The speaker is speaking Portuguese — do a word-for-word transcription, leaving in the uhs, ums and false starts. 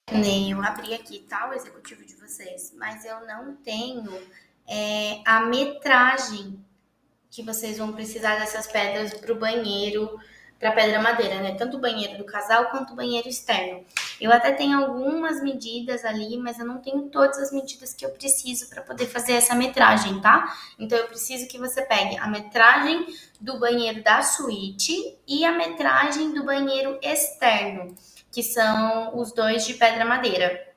Nem eu abri aqui, tá, o executivo de vocês, mas eu não tenho é, a metragem que vocês vão precisar dessas pedras para o banheiro, para pedra madeira, né? Tanto o banheiro do casal quanto o banheiro externo. Eu até tenho algumas medidas ali, mas eu não tenho todas as medidas que eu preciso para poder fazer essa metragem, tá? Então eu preciso que você pegue a metragem do banheiro da suíte e a metragem do banheiro externo, que são os dois de pedra madeira.